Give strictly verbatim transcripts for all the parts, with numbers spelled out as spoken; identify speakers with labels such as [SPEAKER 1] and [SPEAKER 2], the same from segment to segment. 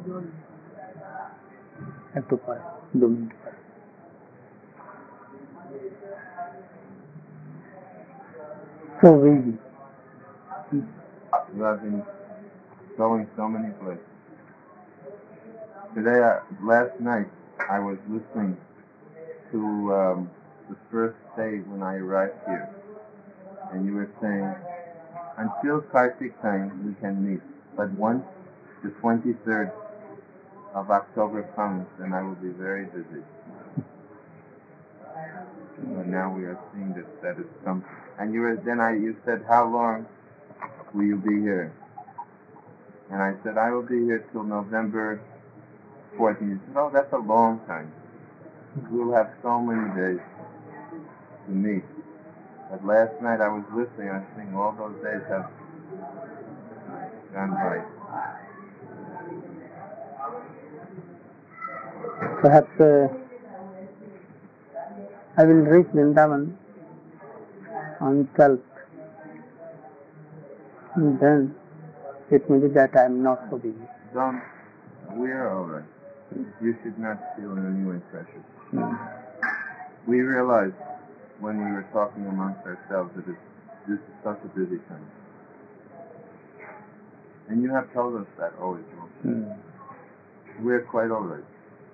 [SPEAKER 1] একটু পরে, দু মিনিট পরে। So busy.
[SPEAKER 2] You have been going so many places. Today, uh, last night, I was listening to um, the first day when I arrived here, and you were saying, until Kartik time we can meet, but once the twenty-third of October comes, then I will be very busy. But now we are seeing that that is something. And you were, then I, you said, how long will you be here? And I said, I will be here till November fourth. And you said, oh, that's a long time. We'll have so many days to meet. But last night I was listening, I was thinking all those days have gone by.
[SPEAKER 1] Perhaps uh, I will reach Vrindavan on twelfth. And then it may be that I am not so busy.
[SPEAKER 2] Don't, we're all right. You should not feel any way pressure.
[SPEAKER 1] Mm.
[SPEAKER 2] We realized when we were talking amongst ourselves that it's, this is such a busy time. And you have told us that always.
[SPEAKER 1] Mm.
[SPEAKER 2] We're quite all right.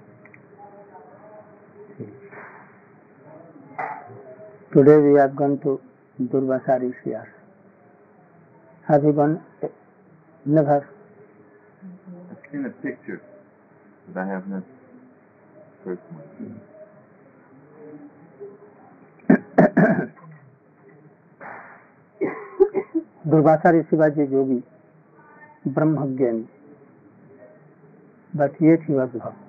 [SPEAKER 1] Today we are going to Durvasa Rishiyas. Have you gone? Never.
[SPEAKER 2] I've seen a picture, but I have not personally.
[SPEAKER 1] Durvasa Rishi was a yogi, Brahmagyan, but yet he was Bhakt.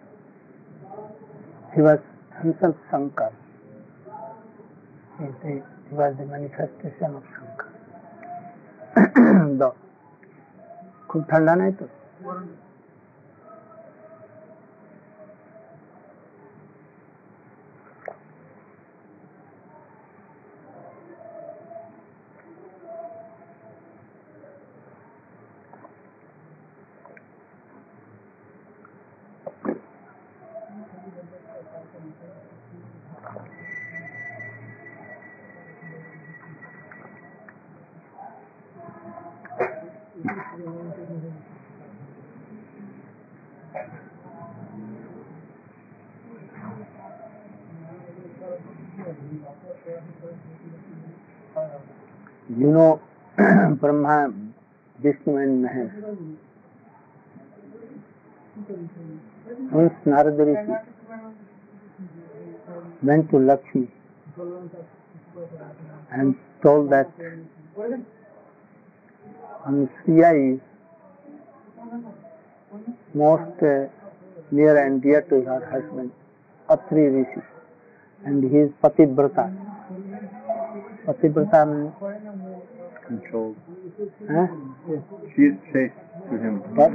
[SPEAKER 1] He was himself Shankar. He, he was the manifestation of Shankar. दो खूब ठंडा नहीं तो You know, Brahma, Vishnu and Mahesh. Once Narada Rishi went to Lakshmi and told that Anusuya is most uh, near and dear to her husband, Atri Rishi, and he is Pativrata. Pativrata means
[SPEAKER 2] Controlled.
[SPEAKER 1] huh?
[SPEAKER 2] She is chaste to him.
[SPEAKER 1] What?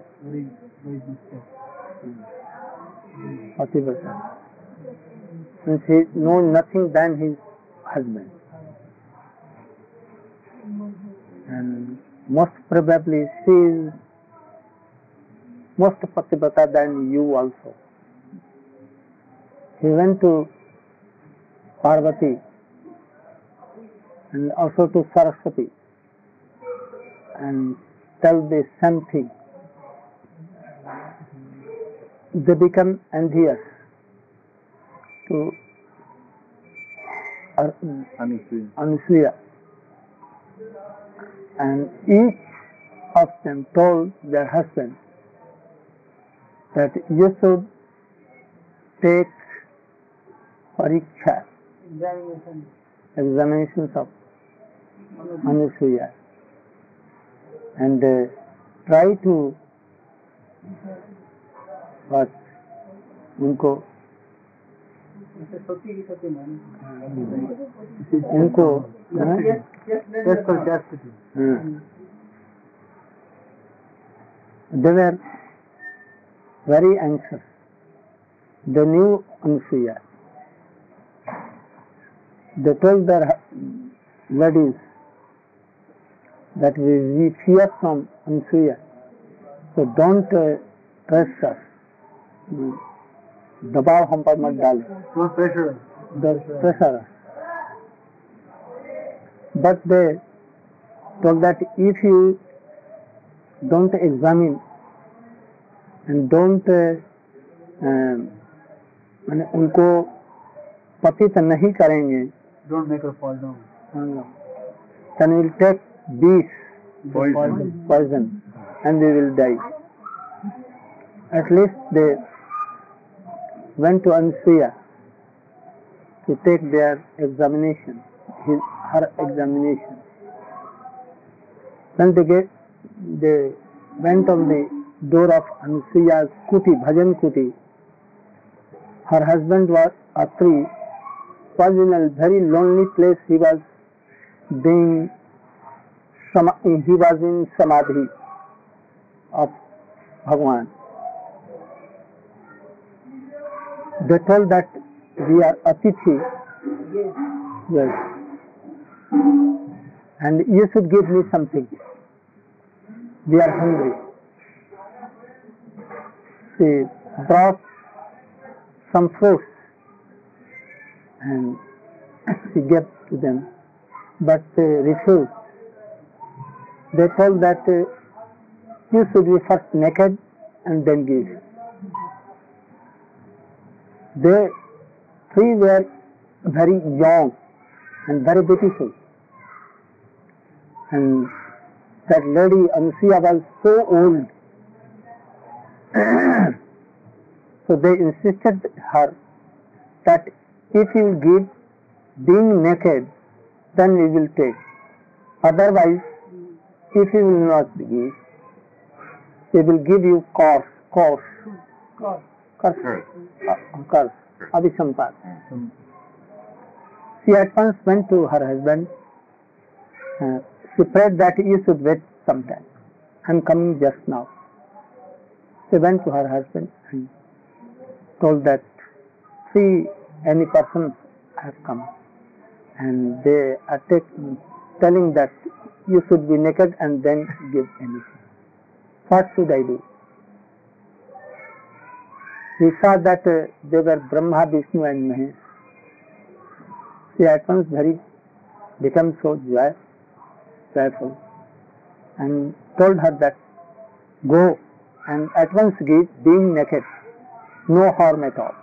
[SPEAKER 1] Pativrata. Since he knows nothing than his husband. And most probably she is most Pativrata than you also. He went to Parvati and also to Saraswati and tell the same thing. They become envious to
[SPEAKER 2] Anusuya.
[SPEAKER 1] Anusuya, and each of them told their husband that you should take pariksha, examinations of Anusuya, and uh, try to what उनको उनको they were very anxious. They knew Anusuya. They told their ladies that we, we fear from Anusuya, so don't uh, pressure, दबाव हम पर मत डालो,
[SPEAKER 3] Don't pressure.
[SPEAKER 1] the pressure. But they told that if you don't examine and don't uh, माने उनको पतित नहीं करेंगे,
[SPEAKER 3] Don't make her fall down.
[SPEAKER 1] then we will take bees,
[SPEAKER 2] Poison.
[SPEAKER 1] poison, and we will die. At least they went to Ansuya to take their examination, his, her examination. When they get, they went on the door of Ansuya's kuti, bhajan kuti. Her husband was Atri, was in a very lonely place. He was being, he was in samadhi of Bhagwan. They told that we are Atithi, yes, and you should give me something. We are hungry. She brought some fruits and she gave to them, but they refused. They told that uh, you should be first naked and then give. They three were very young and very beautiful, and that lady Ansuya was so old. So they insisted her that if you give being naked, then we will take. Otherwise, if you will not give, they will give you curse, curse, curse, curse, uh, curse, abhisampat. She at once went to her husband. Uh, she prayed that you should wait some time. I am coming just now. She went to her husband and told that three any persons have come and they are taking, telling that you should be naked and then give anything. What should I do? We saw that uh, they were Brahma, Vishnu and Mahesh. She at once very became so joyous, joyful, and told her that go and at once give being naked, no harm at all.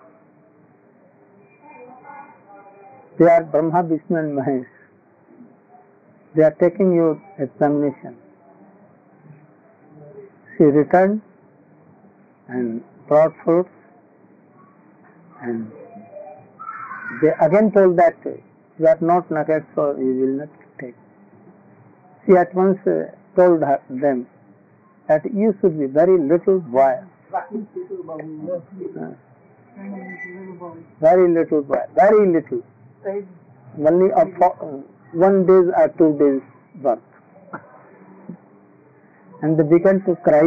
[SPEAKER 1] They are Brahma, Vishnu and Mahesh. They are taking your examination. She returned and brought fruits, and they again told that you are not naked, so you will not take. She at once uh, told her, them that you should be very little boy. Uh, very little boy, very little. Only of uh, one day or two days birth. And they began to cry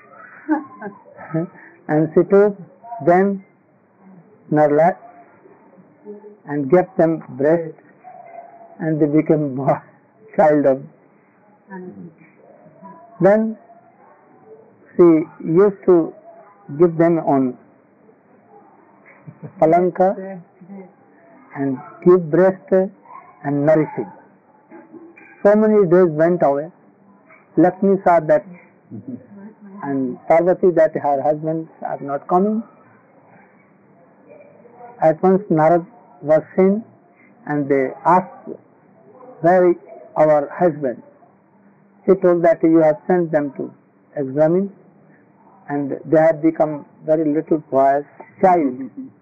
[SPEAKER 1] and she took them Narla and gave them breast and they became boy, child of. Then she used to give them on palanka and give breast and nourishing. So many days went away. Lakshmi saw that and Parvati that her husbands are not coming. At once Narad was seen and they asked, where is our husband? He told that you have sent them to examine and they have become very little boys, child.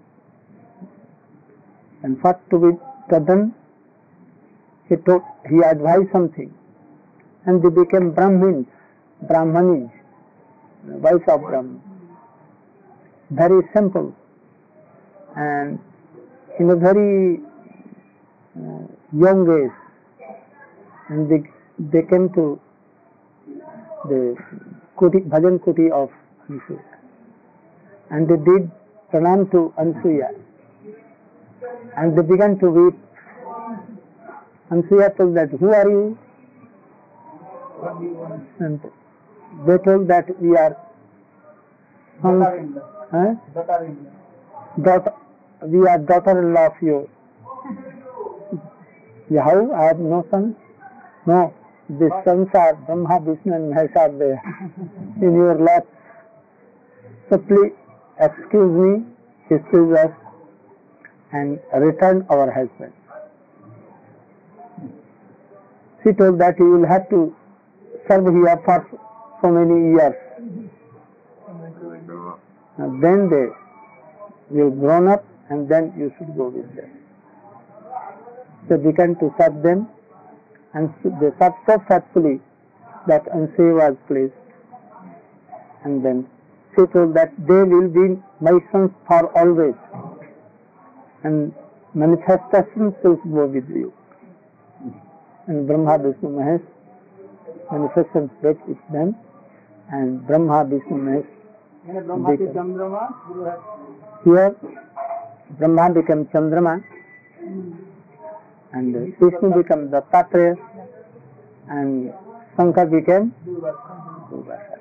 [SPEAKER 1] And what to be done? He told, he advised something and they became Brahmins, Brahmanis, wives of Brahman. Very simple and in a very uh, young age, and they, they came to the kuti, bhajan kuti of Ansuya and they did pranam to Ansuya and they began to weep. Ansuya told that, who are you? And they told that we are Sons,
[SPEAKER 3] Daughter-in-law.
[SPEAKER 1] huh?
[SPEAKER 3] Daughter-in-law.
[SPEAKER 1] Daughter, we are daughter-in-law of you. Yeah, how? I have no sons? No. The sons are Brahma, Vishnu and Mahesh are there in your lap. So please excuse me, excuse us and return our husband. She told that you will have to serve here for so many years. And then they will grown up and then you should go with them. So began to serve them and they served so faithfully that Ansi was pleased. And then she told that they will be my sons for always and manifestations will go with you. And Brahma, Vishnu, Mahesh manifestations went with them and Brahma, Vishnu, Mahesh
[SPEAKER 3] And Brahma became Chandrama.
[SPEAKER 1] here Brahma became Chandrama and Vishnu became Dattatreya and Shankar became Durvasa.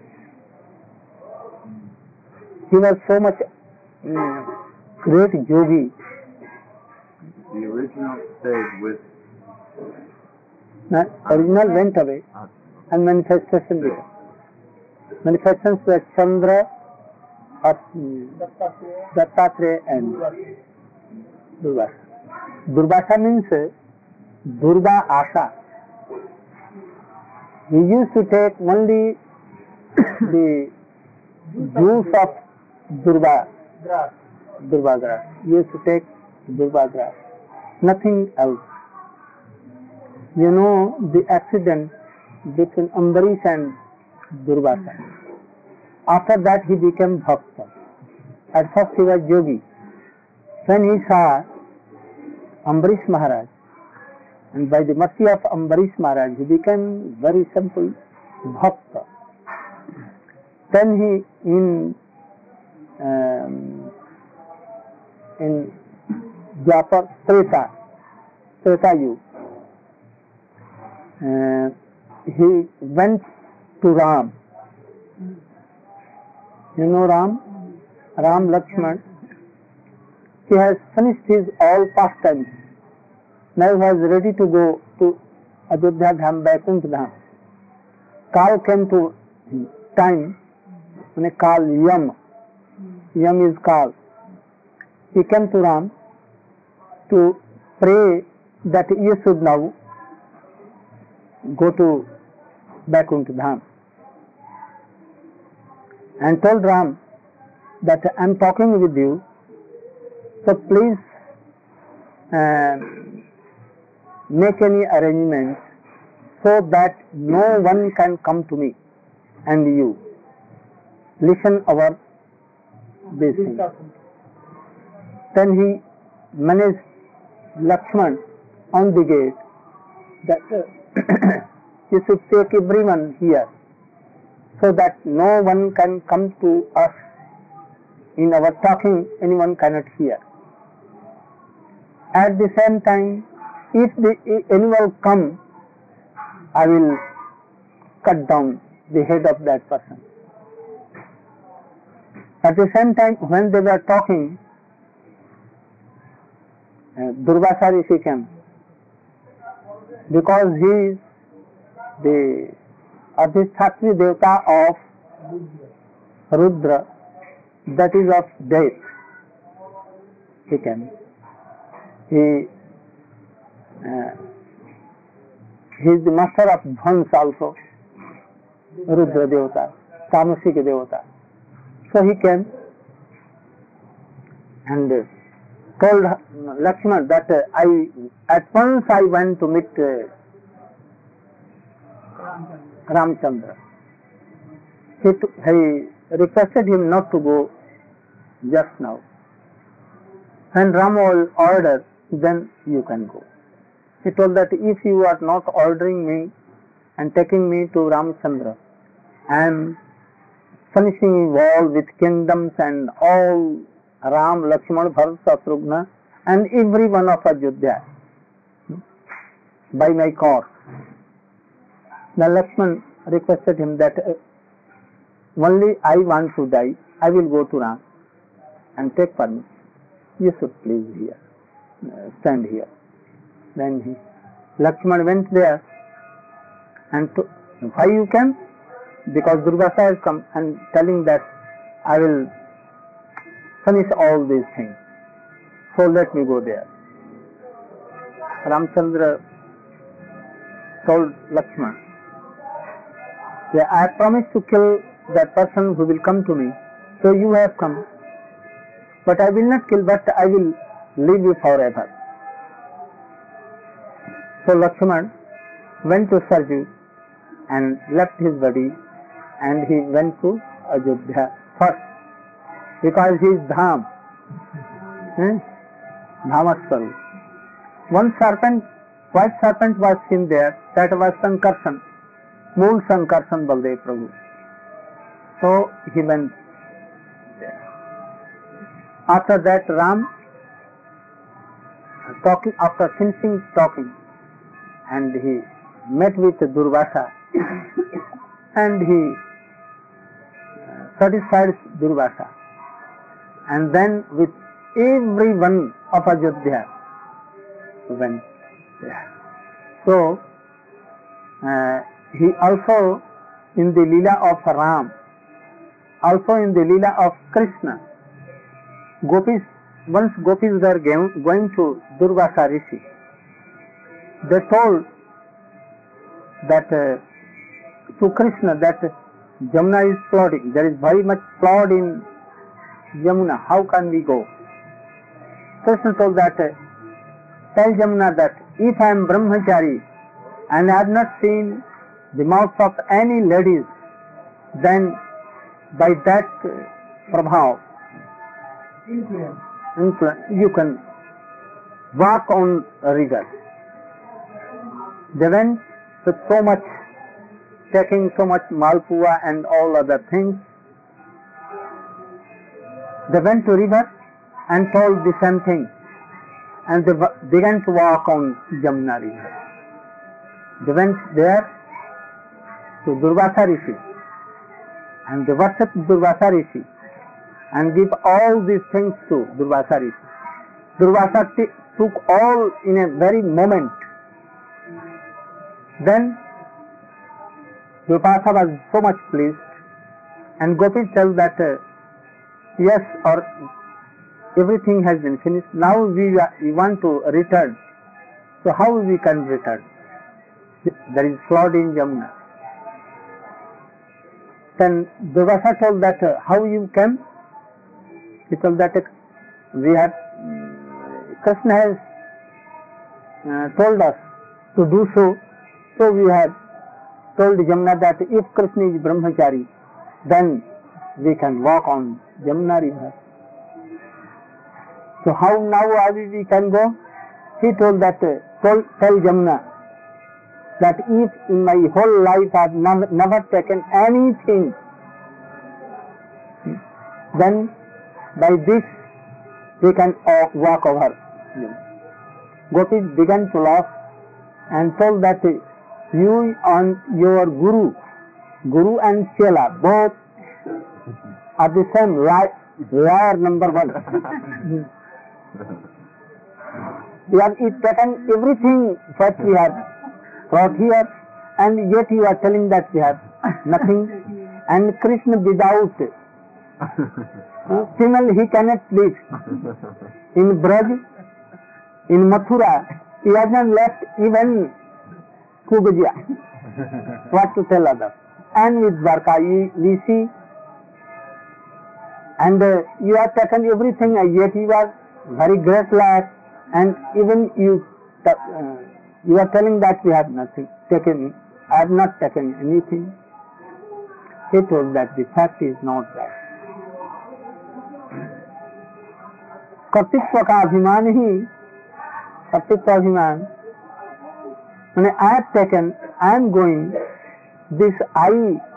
[SPEAKER 1] He was so much um, great yogi.
[SPEAKER 2] The original stayed with.
[SPEAKER 1] The original went away and manifestation became. Manifestations were Chandra, Dattatreya and Durvasa. Durvasa means Durva Asa. He used to take only the juice of Durva,
[SPEAKER 3] Grass.
[SPEAKER 1] Durva grass. He used to take Durva grass, nothing else. You know the accident between Ambarish and Durvasa. After that he became Bhakta. At first he was yogi. When he saw Ambarish Maharaj, and by the mercy of Ambarish Maharaj, he became very simple Bhakta. Then he, in um, in Dwapar, Treta, Treta Yuga, uh, he went to Ram. You know Ram? Ram Lakshman. He has finished his all pastimes. Now he was ready to go to Ayodhya Dham, Vaikuntha Dham. Kal came to time, when Kal Yam, Yam is Kal. He came to Ram to pray that you should now go to Vaikuntha Dham. And told Ram that I am talking with you, so please uh, make any arrangements so that no one can come to me and you listen our this thing. Then he managed Lakshman on the gate that uh, you should take everyone here so that no one can come to us. In our talking, anyone cannot hear. At the same time, if the anyone come, I will cut down the head of that person. At the same time, when they were talking, uh, Durvasa Rishi came, because he is the Adhisthatra Devata of Rudra, that is of death. He came. He, uh, he is the master of Dhans also, Rudra Devata, Tamasika Devata. So he came and uh, told Lakshman that uh, I at once I went to meet uh, Ramchandra. He, to, he requested him not to go just now. When Ram will order, then you can go. He told that if you are not ordering me and taking me to Ramchandra, I am finishing war with kingdoms and all Ram, Lakshmana, Bharat, Shatrugna and every one of Ayodhya by my cause. Now Lakshman requested him that uh, only I want to die I will go to Ram and take permission. You should please here, uh, stand here. Then he, Lakshmana went there and to, why you came? Because Durvasa has come and telling that I will finish all these things. So let me go there. Ramchandra told Lakshmana, yeah, I promised to kill that person who will come to me. So you have come. But I will not kill, but I will leave you forever. So Lakshmana went to Sarju and left his body and he went to Ajodhya first because he is Dham. Hmm? Dhamaswarup. One serpent, white serpent was seen there, that was Sankarshan, Mool Sankarshan Baldev Prabhu. So he went there. After that Ram, talking, after finishing talking, and he met with Durvasa and he satisfied Durvasa, and then with every one of Ajodhya went there. So uh, he also in the Leela of Ram, also in the Leela of Krishna, Gopis, once Gopis were going to Durvasa Rishi, they told that uh, to Krishna that Jamuna is flooding, there is very much flood in Jamuna, how can we go? Krishna told that, uh, tell Jamuna that if I am Brahmachari and I have not seen the mouth of any ladies, then by that uh, prabhav,
[SPEAKER 3] Influence.
[SPEAKER 1] influence, you can walk on a river. They went with so much, taking so much malpua and all other things. They went to river and told the same thing, and they began to walk on Jamuna river. They went there to Durvasa Rishi and they worshipped Durvasa Rishi and give all these things to Durvasa Rishi. Durvasa t- took all in a very moment. Then Durvasa was so much pleased, and Gopis tell that uh, yes, or everything has been finished. Now we, uh, we want to return. So how we can return? There is flood in Jamuna. Then Durvasa told that uh, how you came? He told that uh, we have Krishna has uh, told us to do so. So we have told Jamuna that if Krishna is Brahmachari, then we can walk on Jamuna river. So how now we can go? He told that, uh, told, tell Jamuna that if in my whole life I have never, never taken anything, then by this we can walk over. Gopis began to laugh and told that uh, you and your Guru, Guru and Chela, both are the same liar, liar number one. You have taken everything that we have brought here, and yet you are telling that we have nothing. And Krishna without female he cannot live. In Braj, in Mathura, he has not left even Kubajia. What to tell others? And with Dwarka, we see, and uh, you have taken everything, and yet you are very great liar, and even you uh, you are telling that we have nothing taken. I have not taken anything. He told that the fact is not that. कर्तृत्व का अभिमान ही कर्तृत्व अभिमान मैंने I have taken, I am going, this I,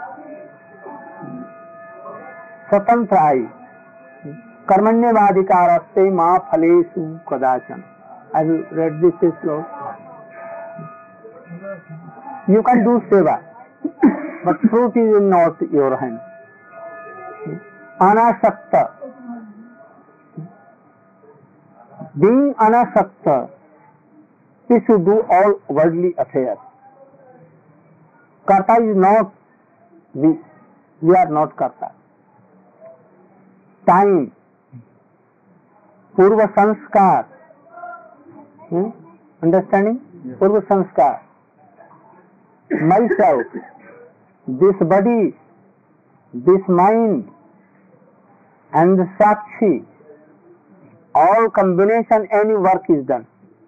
[SPEAKER 1] स्वतंत्र I, कर्मण्यवाधिकारस्ते मा फलेषु कदाचन. I will read this slow. You can do seva, but fruit is not your hand. anasakta. Being anasakta, we should do all worldly affairs. Karta is not we. We are not karta. Time, purva sanskar, hmm? Understanding? Yes. Purva sanskar. Myself, this body, this mind, and the sakshi, all combination, any work is done.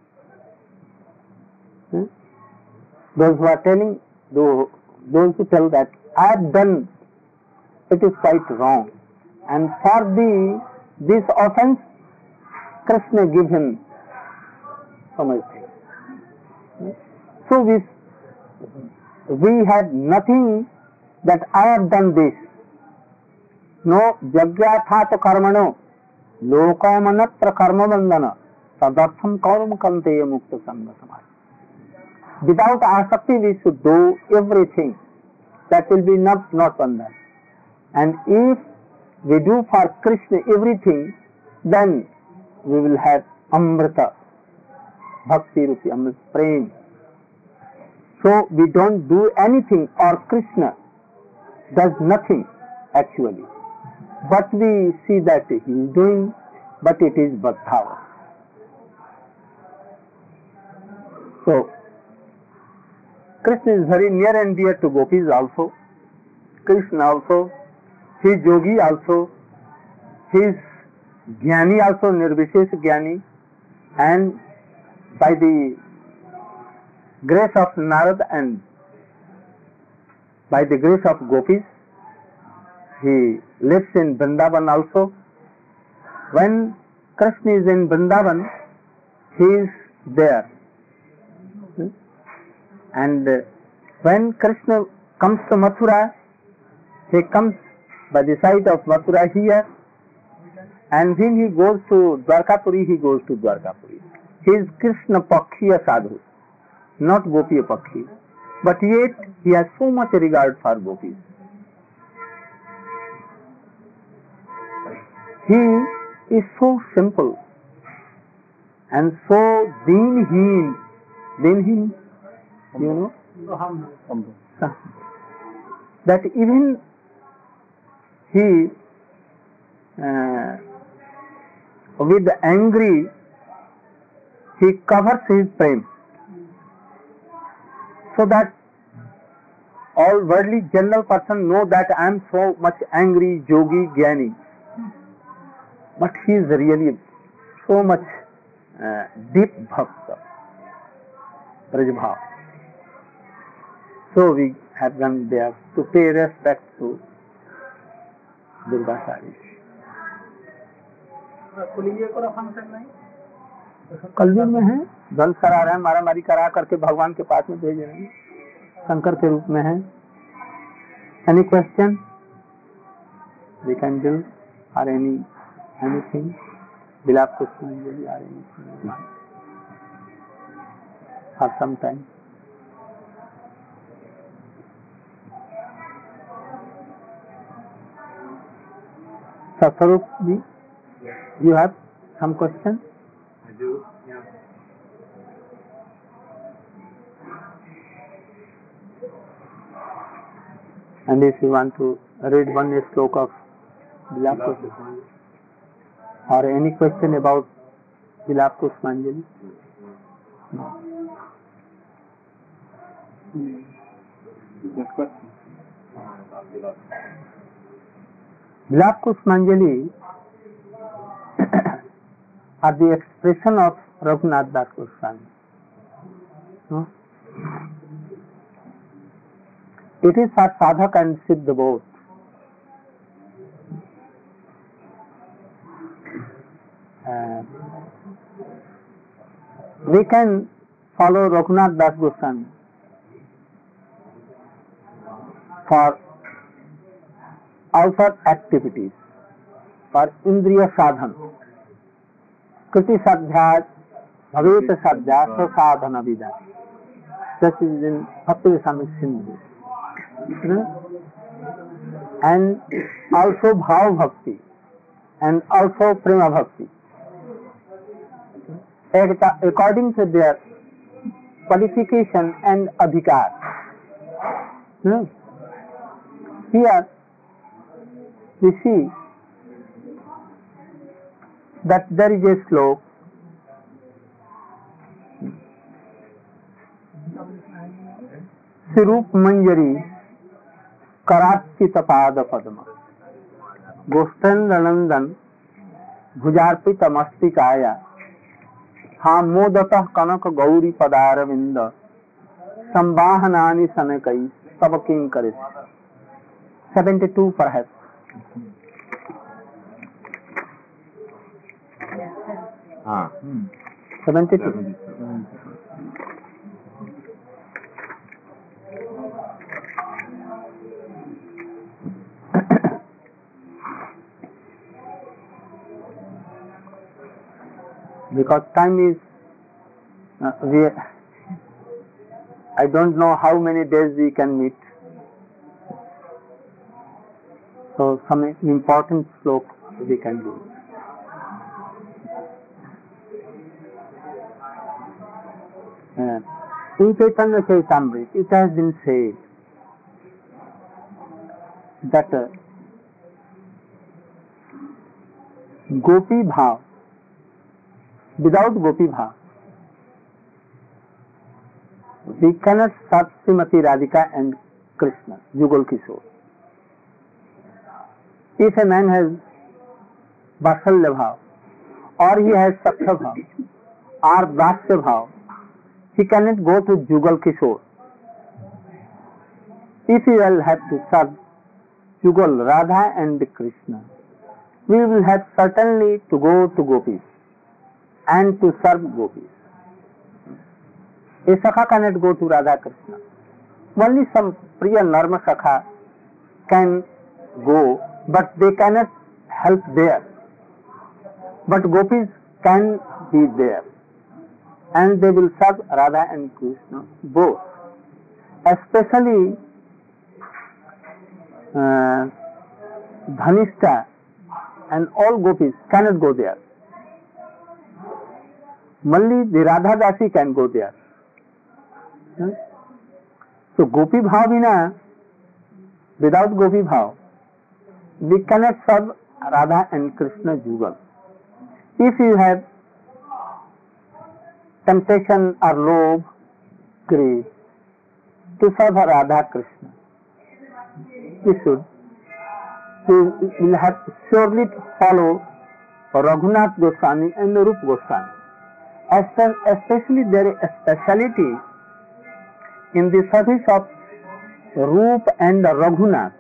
[SPEAKER 1] Hmm? Those who are telling, those who tell that I have done, it is quite wrong. And for the this offense, Krishna give him so much things. So we, we had nothing that I have done this. No jagyathat karmano lokamanatra karma bandhana tadartham kauram kante mukta sangha samaj. Without asakti we should do everything. That will be not, not bandhan. And if we do for Krishna everything, then we will have Amrita, Bhakti Rupi Amrit Prem. So we don't do anything, or Krishna does nothing actually. But we see that he is doing, but it is Bhakti. So Krishna is very near and dear to gopis also. Krishna also. He is yogi also, he is jnani also, nirvishesh jnani, and by the grace of Narad and by the grace of gopis, he lives in Vrindavan also. When Krishna is in Vrindavan, he is there. And when Krishna comes to Mathura, he comes by the side of Mathura here, and when he goes to Dwarkapuri, he goes to Dwarkapuri. He is Krishna Pakshiya Sadhu, not Gopiya Pakshi. But yet he has so much regard for gopis. He is so simple and so deenheen, deenheen, you know, that even he uh, with angry he covers his prem, so that all worldly general person know that I am so much angry, yogi, jnani, but he is really so much uh, deep bhakta, Brajbhav. So we have gone there to pay respect to Durga Sarish. कलयुग में है, दल करा रहे हैं, मारा मारी करा करके भगवान के पास में भेज रहे हैं, शंकर के रूप में है. Any question? We can do or any anything. Bilap Pushpanjali or anything for some time. Sasarup ji, you have some question?
[SPEAKER 2] I do, yeah.
[SPEAKER 1] And if you want to read one stroke of Bilap Pushpanjali or any question about Bilap Pushpanjali? No.
[SPEAKER 2] Next question.
[SPEAKER 1] Bilap Pushpanjali are the expression of Raghunath Das Goswami. No? It is for sadhak and siddha both. Uh, we can follow Raghunath Das Goswami for outward activities, for indriya sadhan, kriti sadhyat, bhaveta sadhyat, so sadhana vida. This is in Bhakti Rasamrita Sindhu. and also Bhav Bhakti and also Prema Bhakti, according to their qualification and adhikar. Hmm? Here we see that there is a slok, Sirup Manjari Karatchita Pada Padma Goshtandranandan Bhujarpita Mastikaya Hamodata Kanaka Gauri Padaravinda Sambahanani Sanakai Sabaking Karis. seventy-two perhaps.
[SPEAKER 2] Ah.
[SPEAKER 1] seventy-two. Because time is, uh, we, I don't know how many days we can meet. So some important sloka we can do. Uh, in Chaitanya Charitamrita it has been said that uh, Gopi Bhav, without Gopi Bhav, we cannot serve Srimati Radhika and Krishna, Jugal Kishore. If a man has Vatsalya Bhav, or he has Sakhya Bhav, or Dasya Bhav, he cannot go to Jugal Kishore. If he will have to serve Jugal Radha and Krishna, we will have certainly to go to Gopis and to serve Gopis. A Sakha cannot go to Radha Krishna. Only some Priya Narma Sakha can go, but they cannot help there. But Gopis can be there, and they will serve Radha and Krishna both. Especially uh, Dhanishta and all Gopis cannot go there. Only the Radha Dasi can go there. Hmm? So Gopi Bhavina, without Gopi Bhav, we cannot serve Radha and Krishna Jugal. If you have temptation or love, greed to serve Radha Krishna, we should, we will have to surely follow Raghunath Goswami and Rup Goswami. Especially there is a speciality in the service of Rup and Raghunath.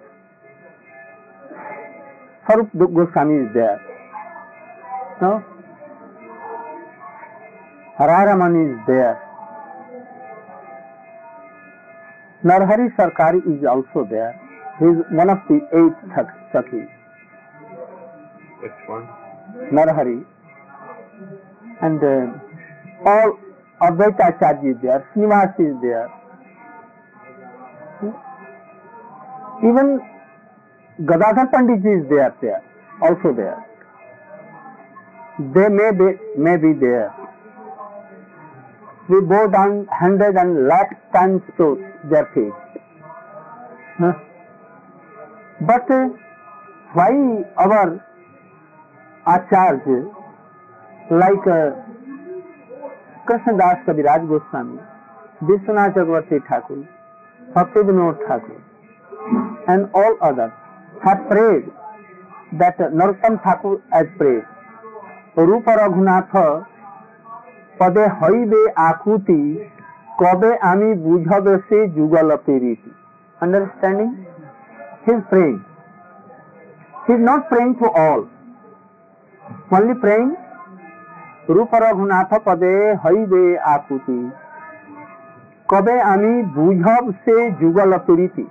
[SPEAKER 1] Sarup Goswami is there. No? Raraman is there. Narhari Sarkari is also there. He is one of the eight Sakhis.
[SPEAKER 2] Which one?
[SPEAKER 1] Narhari. And uh, all Advaita Acharya is there. Srinivas is there. Even Gadadhar Pandit is there, there, also there. They may be, may be there. We bow down hundred and lakh times to their feet. Huh? But uh, why our Acharya, like uh, Krishnadas Kaviraj Goswami, Vishwanath Chakravarti Thakur, Bhakti Vinod Thakur, and all others have prayed that uh, Narottam Thakur has prayed, Rupa Raghunatha Pade Haibe Akuti Kobe Ami Bujhabe Se Jugala Piriti. Understanding? He is praying. He is not praying to all. Only praying Rupa Raghunatha Pade Haibe Akuti Kobe Ami Bujhab Se Jugala Piriti.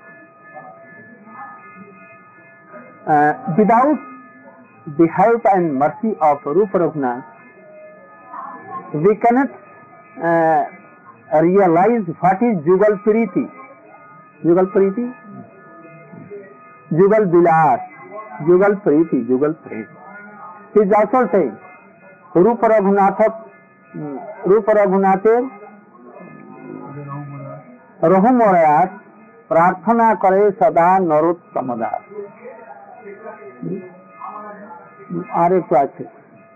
[SPEAKER 1] Uh, without the help and mercy of Rupa Raghunath, we cannot uh, realize what is Jugal Priti. Jugal Priti? Jugal Vilas, Jugal Preeti, Jugal Preeti. He is also saying, Rupa Raghunatha, Rupa Raghunather, Rahu Morayat, Prarthana Kare Sada Narottama Das. আর একটু আছে,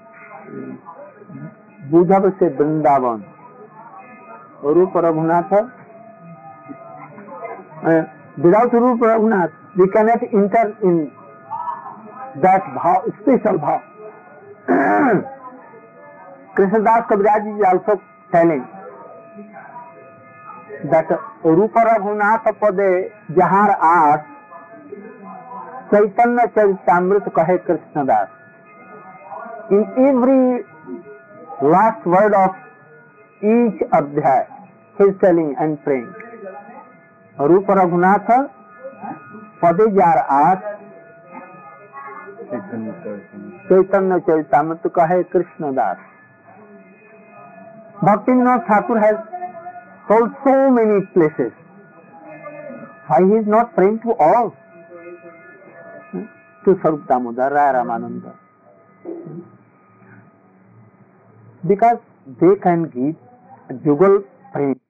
[SPEAKER 1] বুঝাবে সে Vrindavan, Rupa Raghunatha. Uh, without Rupa Raghunath, we cannot enter in that bhav, special bhav. Krishnadas Kaviraj is also telling that Rupa Raghunatha Pade Jahar Aas Chaitanya Charitamrit Kahe Krishnadas. In every last word of each adhyay, he is telling and praying, Rupa Raghunatha Pade Jahar Aas Chaitanya Charitamrit Kahe Krishnadas. Bhaktivinoda Thakur has told so many places. Why he is not praying to all? To Sarup Damodar, Raya Ramananda. Because they can give Jugal praying.